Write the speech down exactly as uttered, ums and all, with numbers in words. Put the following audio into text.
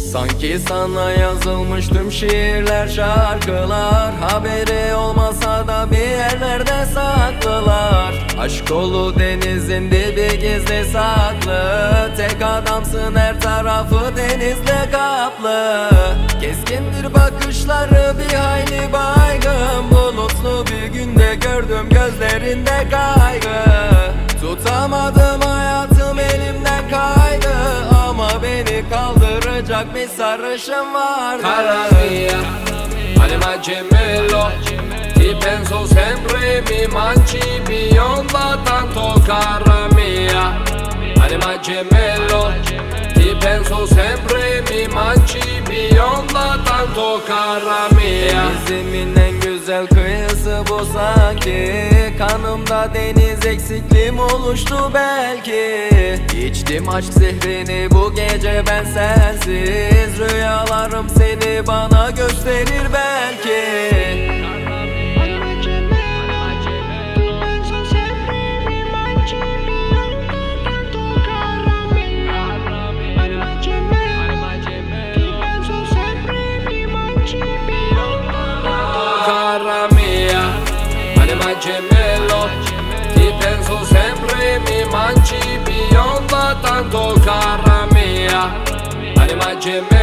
Sanki sana yazılmış tüm şiirler, şarkılar. Haberi olmasa da bir yerlerde saklılar. Aşk dolu denizin dibi gizli saklı. Tek adamsın, her tarafı denizle kaplı. Keskindir bakışları, bir hayli baygın. Bulutlu bir günde gördüm gözlerinde kaygı. Tutamadım, hayatım elimden kaydı. Ama beni kaldıracak bir sarışın vardı. Cara mia, anima gemello, ti penso sempre, mi mangi bionda tanto. Cara mia, anima gemello, ti penso sempre, mi mangi bionda tanto. Cara mia. Denizimin en güzel kıyısı bu sanki. Kanımda deniz eksikliğim oluştu belki. İçtim aşk zehrini bu gece ben sensiz. Rüyalarım seni bana gösterir belki. Cara mia, anima gemello, ti penso sempre, mi mangi bionda tanto. Cara mia, anima gemello.